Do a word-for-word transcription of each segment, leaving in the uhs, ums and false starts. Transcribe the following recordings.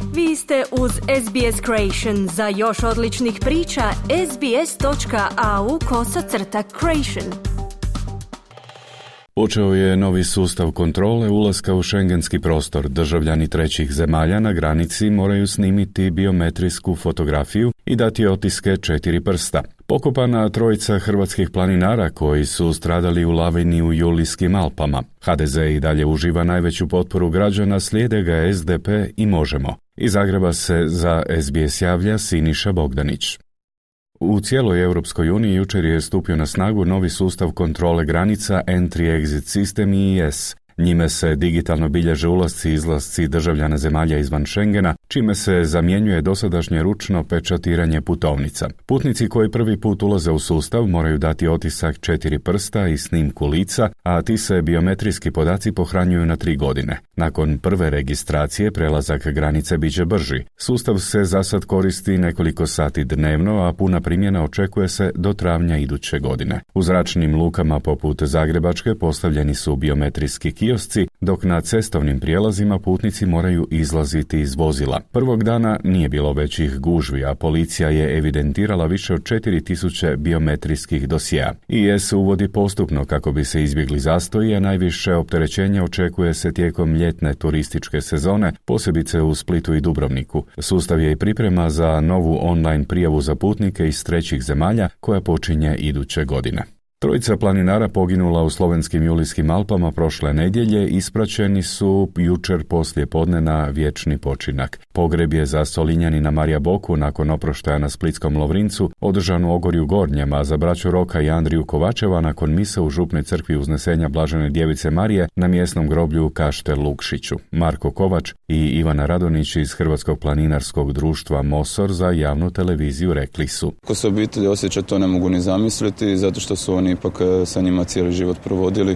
Vi ste uz S B S Creation. Za još odličnih priča, sbs.au kosacrta creation. Počeo je novi sustav kontrole ulaska u šengenski prostor. Državljani trećih zemalja na granici moraju snimiti biometrijsku fotografiju i dati otiske četiri prsta. Pokopana trojica hrvatskih planinara koji su stradali u lavini u Julijskim Alpama. H D Z i dalje uživa najveću potporu građana, slijede ga S D P i Možemo. Iz Zagreba se za S B S javlja Siniša Bogdanić. U cijeloj Europskoj uniji jučer je stupio na snagu novi sustav kontrole granica Entry-Exit System I E S. Njime se digitalno bilježe ulasci i izlasci državljana zemalja izvan Schengena, čime se zamjenjuje dosadašnje ručno pečatiranje putovnica. Putnici koji prvi put ulaze u sustav moraju dati otisak četiri prsta i snimku lica, a ti se biometrijski podaci pohranjuju na tri godine. Nakon prve registracije prelazak granice biće brži. Sustav se zasad koristi nekoliko sati dnevno, a puna primjena očekuje se do travnja iduće godine. U zračnim lukama poput Zagrebačke postavljeni su biometrijski kiosci, dok na cestovnim prijelazima putnici moraju izlaziti iz vozila. Prvog dana nije bilo većih gužvi, a policija je evidentirala više od četiri tisuće biometrijskih dosjea. I E S uvodi postupno kako bi se izbjegli zastoji, a najviše opterećenja očekuje se tijekom ljetne turističke sezone, posebice u Splitu i Dubrovniku. Sustav je i priprema za novu online prijavu za putnike iz trećih zemalja koja počinje iduće godine. Trojica planinara poginula u slovenskim Julijskim Alpama prošle nedjelje ispraćeni su jučer poslije podne na vječni počinak. Pogreb je za Solinjanina Marija Boku nakon oproštaja na Splitskom Lovrincu održan u Ogorju Gornjem, a za braću Roka i Andriju Kovačeva nakon mise u župnoj crkvi Uznesenja Blažene Djevice Marije na mjesnom groblju u Kaštel Lukšiću. Marko Kovač i Ivana Radonić iz Hrvatskog planinarskog društva Mosor za javnu televiziju rekli su: Ko se obitelji osjeća, to ne mogu ni zamisliti, zato što su oni ipak sa njima cijeli život provodili,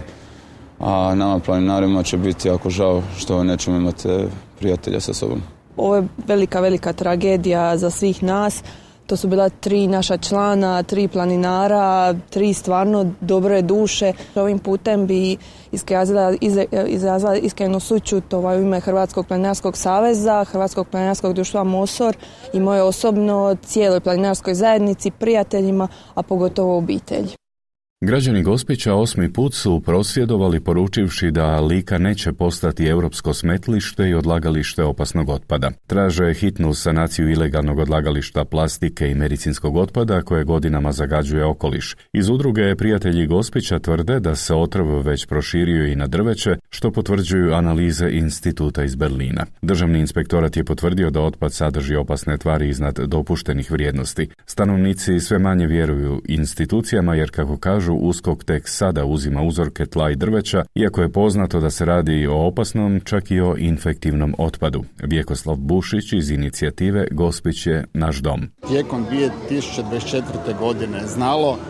a nama planinarima će biti jako žao što nećemo imati prijatelja sa sobom. Ovo je velika, velika tragedija za svih nas. To su bila tri naša člana, tri planinara, tri stvarno dobre duše. Ovim putem bi iskazala, izrazila iskrenu sućut ovaj, u ime Hrvatskog planinarskog saveza, Hrvatskog planinarskog društva Mosor i moje osobno cijeloj planinarskoj zajednici, prijateljima, a pogotovo obitelji. Građani Gospića osmi put su prosvjedovali poručivši da Lika neće postati europsko smetlište i odlagalište opasnog otpada. Traže hitnu sanaciju ilegalnog odlagališta plastike i medicinskog otpada koje godinama zagađuje okoliš. Iz udruge Prijatelji Gospića tvrde da se otrov već proširio i na drveće, što potvrđuju analize instituta iz Berlina. Državni inspektorat je potvrdio da otpad sadrži opasne tvari iznad dopuštenih vrijednosti. Stanovnici sve manje vjeruju institucijama jer, kako kažu, USKOK tek sada uzima uzorke tla i drveća, iako je poznato da se radi o opasnom, čak i o infektivnom otpadu. Vjekoslav Bušić iz inicijative Gospić je naš dom. Tijekom dvije tisuće dvadeset četvrte. godine znalo uh,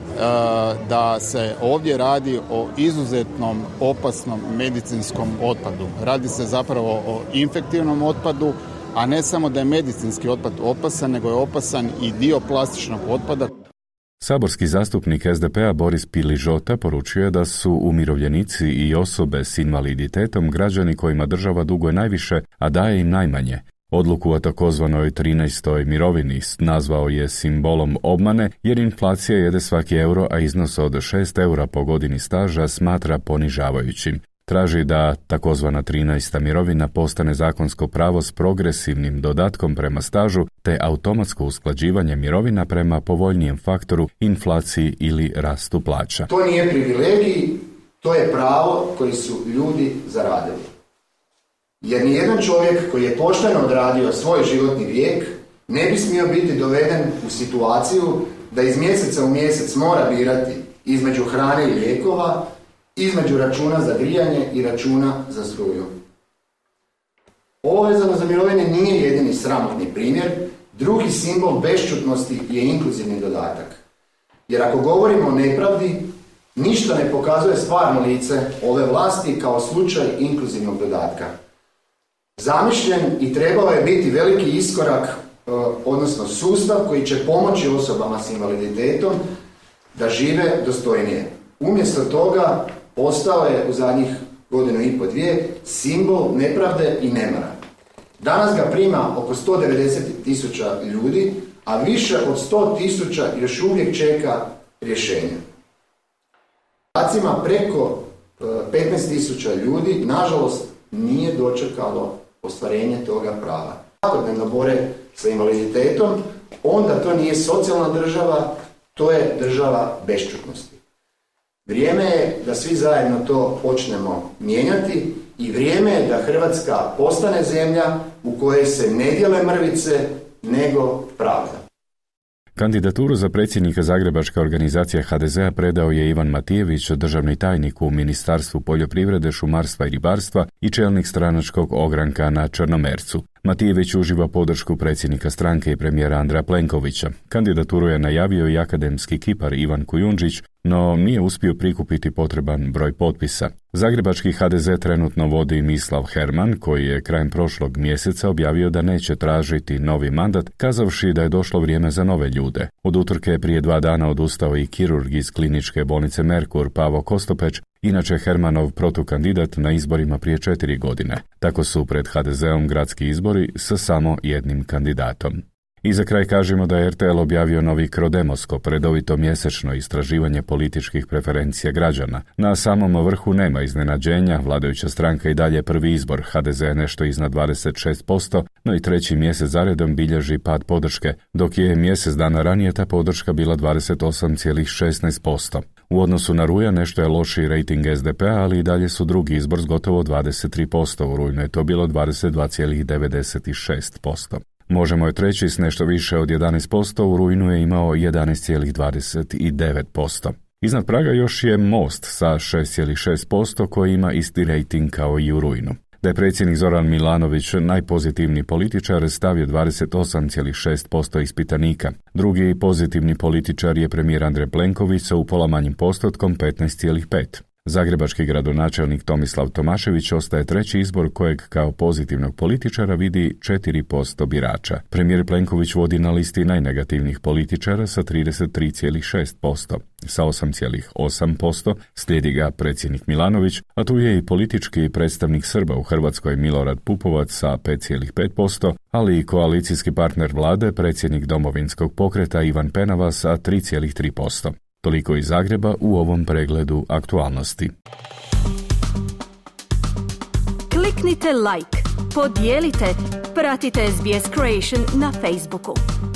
da se ovdje radi o izuzetnom opasnom medicinskom otpadu. Radi se zapravo o infektivnom otpadu, a ne samo da je medicinski otpad opasan, nego je opasan i dio plastičnog otpada. Saborski zastupnik S D P-a Boris Piližota poručio je da su umirovljenici i osobe s invaliditetom građani kojima država duguje najviše, a daje im najmanje. Odluku o takozvanoj trinaestoj mirovini nazvao je simbolom obmane jer inflacija jede svaki euro, a iznos od šest eura po godini staža smatra ponižavajućim. Traži da takozvana trinaesta mirovina postane zakonsko pravo s progresivnim dodatkom prema stažu te automatsko usklađivanje mirovina prema povoljnijem faktoru, inflaciji ili rastu plaća. To nije privilegij, to je pravo koji su ljudi zaradili. Jer nijedan čovjek koji je pošteno odradio svoj životni vijek ne bi smio biti doveden u situaciju da iz mjeseca u mjesec mora birati između hrane i lijekova, između računa za grijanje i računa za struju. Ovo vezano za mirovine nije jedini sramotni primjer. Drugi simbol bešćutnosti je inkluzivni dodatak. Jer ako govorimo o nepravdi, ništa ne pokazuje stvarno lice ove vlasti kao slučaj inkluzivnog dodatka. Zamišljen i trebao je biti veliki iskorak, odnosno sustav koji će pomoći osobama s invaliditetom da žive dostojnije. Umjesto toga postao je u zadnjih godinu i po dvije simbol nepravde i nemara. Danas ga prima oko sto devedeset tisuća ljudi, a više od sto tisuća još uvijek čeka rješenje. Podacima preko petnaest tisuća ljudi, nažalost, nije dočekalo ostvarenje toga prava. Svakodnevno bore sa invaliditetom, onda to nije socijalna država, to je država bešćutnosti. Vrijeme je da svi zajedno to počnemo mijenjati i vrijeme je da Hrvatska postane zemlja u kojoj se ne dijele mrvice, nego pravda. Kandidaturu za predsjednika Zagrebačke organizacije ha de zea predao je Ivan Matijević, državni tajnik u Ministarstvu poljoprivrede, šumarstva i ribarstva i čelnik stranačkog ogranka na Črnomercu. Matijević uživa podršku predsjednika stranke i premijera Andreja Plenkovića. Kandidaturu je najavio i akademski kipar Ivan Kujundžić, no nije uspio prikupiti potreban broj potpisa. Zagrebački ha de ze trenutno vodi Mislav Herman, koji je krajem prošlog mjeseca objavio da neće tražiti novi mandat, kazavši da je došlo vrijeme za nove ljude. Od utorke je prije dva dana odustao i kirurg iz kliničke bolnice Merkur Pavo Kostopeć, inače Hermanov protukandidat na izborima prije četiri godine. Tako su pred ha de zeom gradski izbori sa samo jednim kandidatom. I za kraj kažemo da je er te el objavio novi Krodemoskop, redovito mjesečno istraživanje političkih preferencija građana. Na samom vrhu nema iznenađenja, vladajuća stranka i dalje prvi izbor, ha de ze je nešto iznad dvadeset šest posto, no i treći mjesec zaredom bilježi pad podrške, dok je mjesec dana ranije ta podrška bila dvadeset osam zarez šesnaest posto. U odnosu na rujan nešto je lošiji rejting es de pe a, ali i dalje su drugi izbor s gotovo dvadeset tri posto, u rujnu je to bilo dvadeset dva zarez devedeset šest posto. Možemo je treći s nešto više od jedanaest posto, u rujnu je imao jedanaest zarez dvadeset devet posto. Iznad praga još je Most sa šest zarez šest posto koji ima isti rejting kao i u rujnu. Da je predsjednik Zoran Milanović najpozitivniji političar stavio dvadeset osam zarez šest posto ispitanika. Drugi pozitivni političar je premijer Andrej Plenković sa upola manjim postotkom petnaest zarez pet posto. Zagrebački gradonačelnik Tomislav Tomašević ostaje treći izbor kojeg kao pozitivnog političara vidi četiri posto birača. Premijer Plenković vodi na listi najnegativnijih političara sa trideset tri zarez šest posto. Sa osam zarez osam posto slijedi ga predsjednik Milanović, a tu je i politički predstavnik Srba u Hrvatskoj Milorad Pupovac sa pet zarez pet posto, ali i koalicijski partner vlade, predsjednik Domovinskog pokreta Ivan Penava sa tri zarez tri posto. Toliko iz Zagreba u ovom pregledu aktualnosti. Kliknite like, podijelite, pratite es be es Creation na Facebooku.